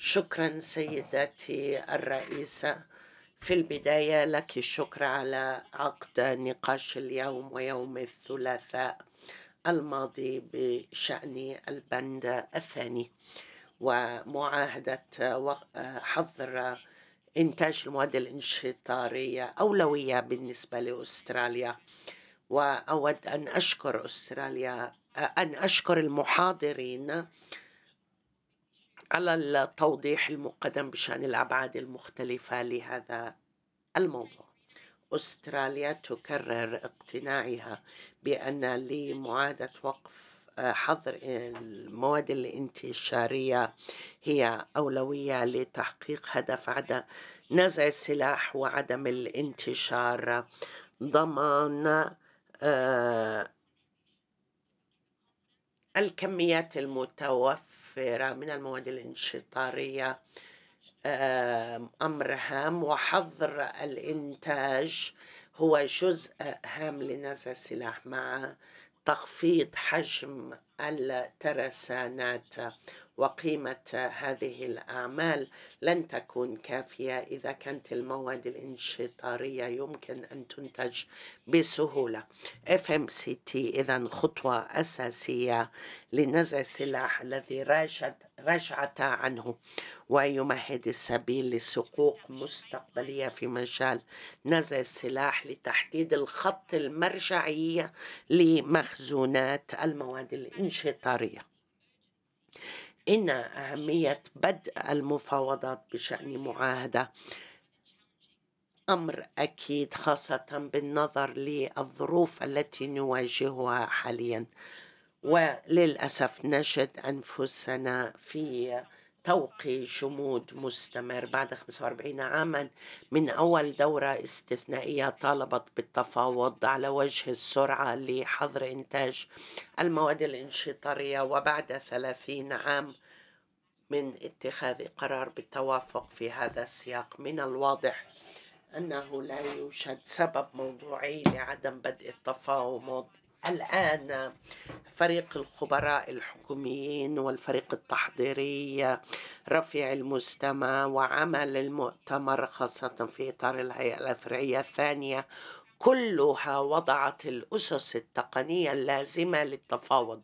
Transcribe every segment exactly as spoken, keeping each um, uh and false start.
شكرا سيدتي الرئيسة. في البداية لك الشكر على عقد نقاش اليوم ويوم الثلاثاء الماضي بشأن البند الثاني ومعاهدة حظر إنتاج المواد الانشطارية أولوية بالنسبة لأستراليا. وأود أن أشكر أستراليا أن أشكر المحاضرين على التوضيح المقدم بشأن الأبعاد المختلفة لهذا الموضوع. أستراليا تكرر اقتناعها بأن لمعاهدة وقف حظر المواد الانتشارية هي أولوية لتحقيق هدف عدم نزع السلاح وعدم الانتشار، ضمان آه الكميات المتوفرة من المواد الانشطارية أمر هام، وحظر الإنتاج هو جزء هام لنزع السلاح مع تخفيض حجم الترسانات. وقيمة هذه الأعمال لن تكون كافية إذا كانت المواد الانشطارية يمكن أن تنتج بسهولة. إف إم سي تي إذن خطوة أساسية لنزع السلاح الذي رجعت عنه، ويمهد السبيل لسقوق مستقبلية في مجال نزع السلاح لتحديد الخط المرجعي لمخزونات المواد الانشطارية. إن أهمية بدء المفاوضات بشأن معاهدة أمر أكيد، خاصة بالنظر للظروف التي نواجهها حاليا، وللأسف نجد أنفسنا في توقي جمود مستمر بعد خمسة وأربعين عاما من أول دورة استثنائية طالبت بالتفاوض على وجه السرعة لحظر إنتاج المواد الانشطارية، وبعد ثلاثين عام من اتخاذ قرار بالتوافق في هذا السياق من الواضح أنه لا يوجد سبب موضوعي لعدم بدء التفاوض الآن. فريق الخبراء الحكوميين والفريق التحضيري رفيع المستوى وعمل المؤتمر خاصة في إطار الهيئة الفرعية الثانية كلها وضعت الأسس التقنية اللازمة للتفاوض.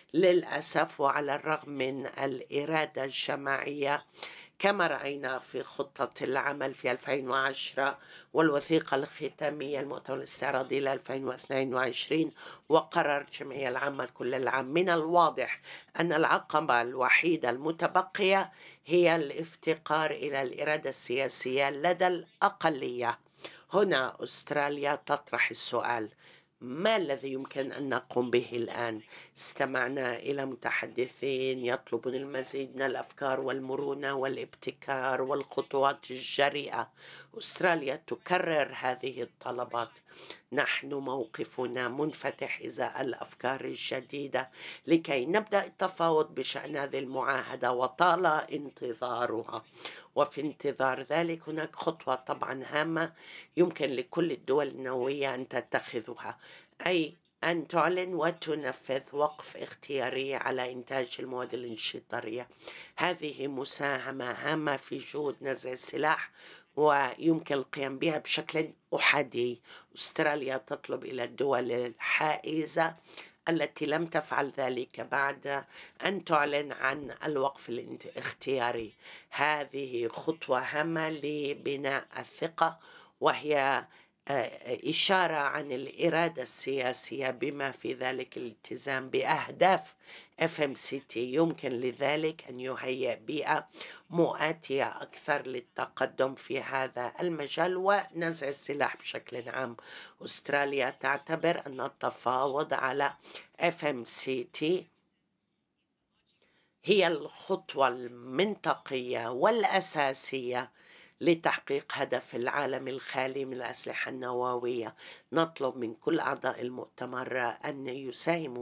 للأسف وعلى الرغم من الإرادة الجماعية كما رأينا في خطة العمل في ألفين وعشرة والوثيقة الختامية المؤتمر الاستعراضي ل ألفين واثنين وعشرين وقرار الجمعية العامة كل العام، من الواضح أن العقبة الوحيدة المتبقية هي الافتقار إلى الإرادة السياسية لدى الأقلية. هنا أستراليا تطرح السؤال: ما الذي يمكن أن نقوم به الآن؟ استمعنا إلى متحدثين يطلبون المزيد من الأفكار والمرونة والابتكار والخطوات الجريئة. أستراليا تكرر هذه الطلبات. نحن موقفنا منفتح إزاء الأفكار الجديدة لكي نبدأ التفاوض بشأن هذه المعاهدة، وطال انتظارها. وفي انتظار ذلك هناك خطوة طبعا هامة يمكن لكل الدول النووية أن تتخذها، أي أن تعلن وتنفذ وقف اختياري على إنتاج المواد الانشطارية. هذه مساهمة هامة في جهود نزع السلاح ويمكن القيام بها بشكل أحادي. أستراليا تطلب إلى الدول الحائزة التي لم تفعل ذلك بعد أن تعلن عن الوقف الاختياري. هذه خطوة هامة لبناء الثقة، وهي إشارة عن الإرادة السياسية بما في ذلك الالتزام بأهداف إف إم سي تي. يمكن لذلك أن يهيئ بيئة مؤاتية أكثر للتقدم في هذا المجال ونزع السلاح بشكل عام. أستراليا تعتبر أن التفاوض على إف إم سي تي هي الخطوة المنطقية والأساسية لتحقيق هدف العالم الخالي من الأسلحة النووية. نطلب من كل أعضاء المؤتمر أن يساهموا